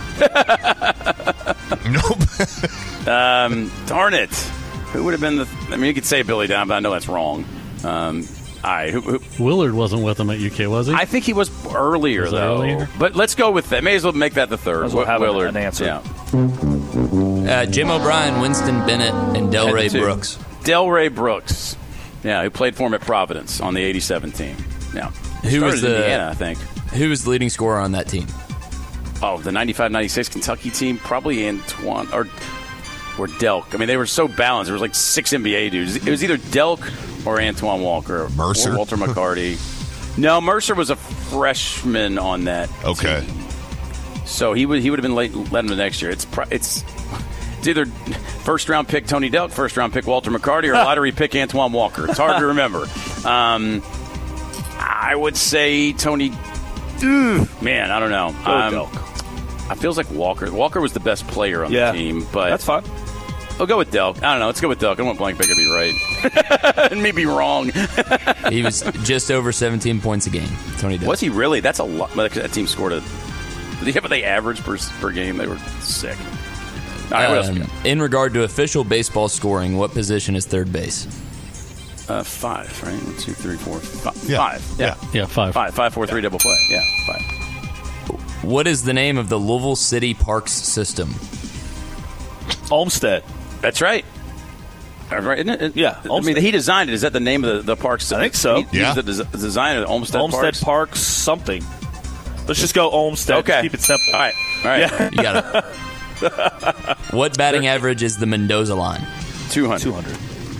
Nope. um, darn it. Who would have been the? I mean, you could say Billy Down, but I know that's wrong. Um, all right. Who, who, Willard wasn't with him at U K, was he? I think he was earlier, Was that though. earlier? But let's go with that. May as well make that the third. Might as well have an- Willard. an answer. Yeah. Uh, Jim O'Brien, Winston Bennett, and Delray Two. Brooks. Delray Brooks. Yeah, who played for him at Providence on the eighty-seven team. Yeah. Who was Started in the Indiana, I think. Who was the leading scorer on that team? Oh, the ninety-five ninety-six Kentucky team, probably Antoine or or Delk. I mean, they were so balanced. There was like six N B A dudes. It was either Delk or Antoine Walker. Mercer? Or Walter McCarty. No, Mercer was a freshman on that Okay. team. So he would he would have been late led him the next year. It's pro- it's it's either first round pick Tony Delk, first round pick Walter McCarty, or lottery pick Antoine Walker. It's hard to remember. Um, I would say Tony. Man, I don't know. Go Um, Delk. I feels like Walker. Walker was the best player on Yeah. the team, but That's fine. I'll go with Delk. I don't know. Let's go with Delk. I don't want Blank Baker to be right and me be wrong. He was just over seventeen points a game. Tony Delk. Was he really? That's a lot. Like, that team scored a. Yeah, but they averaged per, per game. They were sick. All right, what else we Um, got? in regard to official baseball scoring, what position is third base? Uh, five, right? One, two, three, four, five. Yeah. Five. Yeah. Yeah, five. Five. Five, four, three, double play. Yeah, five. What is the name of the Louisville City Parks system? Olmsted. That's right. All right, isn't it? Yeah, I mean, Olmsted. he designed it. Is that the name of the, the parks? I think so. He, Yeah. He was the des- designer of Olmsted, Olmsted Parks. Parks something. Let's just go Olmsted. Okay. Just keep it simple. All right. All right. Yeah. You got it. What batting average is the Mendoza line? two hundred. two hundred.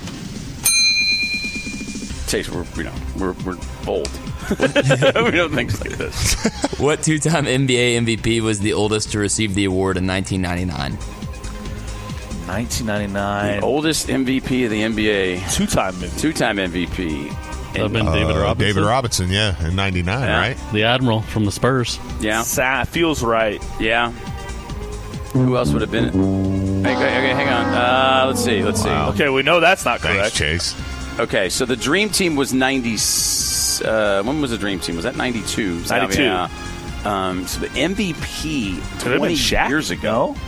Chase, we're, you know, we're, we're old. we don't think like this. What two-time N B A M V P was the oldest to receive the award in nineteen ninety-nine? nineteen ninety-nine. The oldest M V P of the N B A. Two-time movie. Two-time M V P. That would have been David Uh, Robinson. David Robinson, yeah, in ninety-nine, Yeah. right? The Admiral from the Spurs. Yeah. Sa- feels right. Yeah. Who else would have been? Okay, okay, hang on. Uh, let's see. Let's Wow. Okay, we know that's not Thanks, correct. Chase. see. Okay, so the Dream Team was ninety. Uh, when was the Dream Team? Was that ninety-two? ninety-two. Yeah. Um, so the M V P Could it have been twenty Shaq? years ago. No?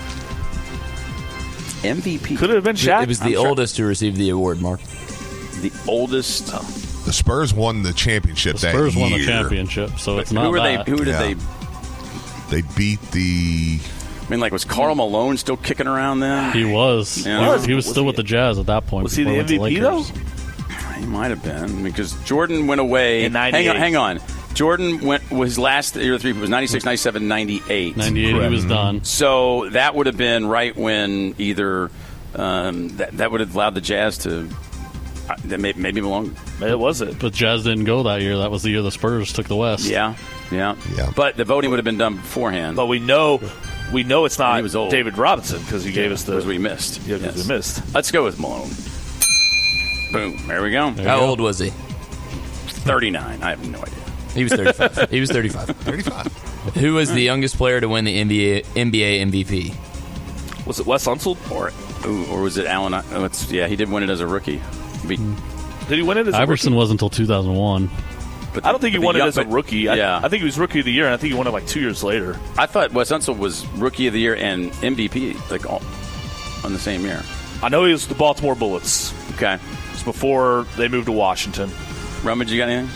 M V P. Could it have been Shaq? It was the I'm sure- oldest to receive the award, Mark. The oldest. The Spurs won the championship The that Spurs won the year. championship, so it's who not were that. they? Who did Yeah. they? They beat the. I mean, like, was Karl Malone still kicking around then? He was. Yeah. He was, he was Was still he- with the Jazz at that point. was he before the he went to M V P, Lakers. He might have been, because Jordan went away. In hang ninety-eight. on, hang on. Jordan went was his last year of three was ninety-six, ninety-seven, ninety-eight. ninety-eight, he was done. So that would have been right when either um, that that would have allowed the Jazz to uh, that may, maybe belong. It was it. But Jazz didn't go that year. That was the year the Spurs took the West. Yeah, yeah, Yeah. But the voting would have been done beforehand. But we know we know it's not He was old. David Robinson because he gave us the. because we missed. Yeah, 'cause we missed. Let's go with Malone. Boom. There we go. How old was he? thirty-nine. I have no idea. He was thirty-five. He was thirty-five. thirty-five. Who was the youngest player to win the N B A N B A M V P? Was it Wes Unseld? Or, ooh, or was it Allen? Oh, it's, yeah, he did win it as a rookie. Be- Did he win it as a Iverson rookie? wasn't until two thousand one. but I don't think he but won the it young- as a but- rookie. I, Yeah, I think he was rookie of the year, and I think he won it like two years later. I thought Wes Unseld was rookie of the year and M V P like all, on the same year. I know he was the Baltimore Bullets. Okay. It's before they moved to Washington. Rummage, you got anything?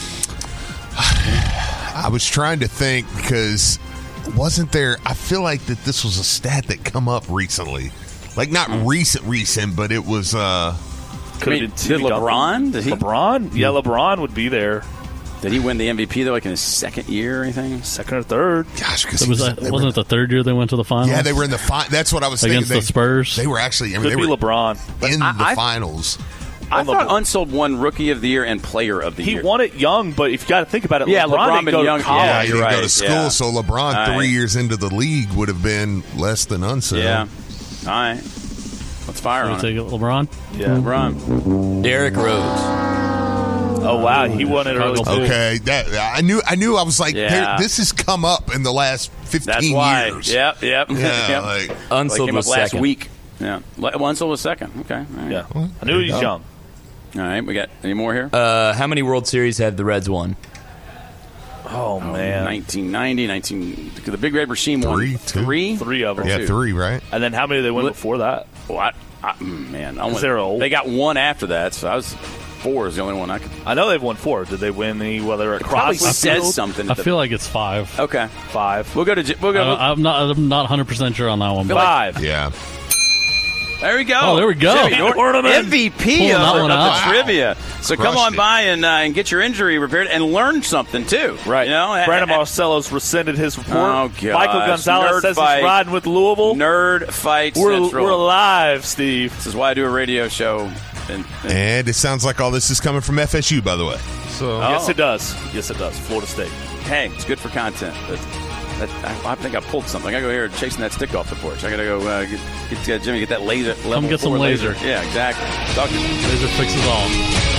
I was trying to think because wasn't there? I feel like that this was a stat that come up recently, like not mm. recent, recent, but it was. Uh, I mean, did LeBron? Did he? LeBron? Yeah, LeBron would be there. Did he win the M V P though, like in his second year or anything? Second or third? Gosh, because was that, wasn't it the third year they went to the finals? Yeah, they were in the final. That's what I was against thinking. the Spurs. They, they were actually. I mean, Could they be were LeBron in I, the I, finals. I thought Unsold won Rookie of the Year and Player of the he Year. He won it young, but if you got to think about it, yeah, LeBron, LeBron didn't go young, to college. Yeah, he didn't right. go to school, yeah. so LeBron All three right. years into the league would have been less than Unsold. Yeah. All right. Let's fire Should on we it. take it, LeBron? Yeah, LeBron. Derrick Rose. Oh wow, he won it early too. Okay, that, I knew. I knew. I was like, Yeah. there, this has come up in the last fifteen That's why. years. Yep, yep. Yeah, yep. like Unsold Like came was up last second. week. Yeah. Le- Unsold was second. Okay. All right. Yeah, I knew he was young. All right. We got any more here? Uh, how many World Series have the Reds won? Oh, Oh, man, nineteen ninety, nineteen The Big Red Regime won Three, two. three. three of them. yeah, two. three, right? And then how many did they win What- before that? What? I, man, I went, there old? They got one after that, so I was four is the only one I could. I know they've won four. Did they win any? Well, they're at Probably Crosley says Field? something. I at the- feel like it's five. okay. Five. We'll go to. J- We'll go. I, I'm not. I'm not one hundred percent sure on that one. But Five. Yeah. There we go. Oh, there we go. Jimmy Norton, M V P Pulling of, that of one the out. trivia. So come Crushed on it. by and, uh, and get your injury repaired and learn something too. Right. You know, Brandon A- a- Marcello's rescinded his report. Oh, gosh. Michael Gonzalez Nerd says fight. he's riding with Louisville. Nerd fight We're, central. we're alive, Steve. This is why I do a radio show. And, and And it sounds like all this is coming from F S U, by the way. So Oh. Yes, it does. Yes, it does. Florida State. hey, it's good for content. But that, I, I think I pulled something. I go here chasing that stick off the porch. I gotta go uh, get, get uh, Jimmy get that laser. Level get some four laser. Yeah, exactly. Talk to you. Laser fixes all.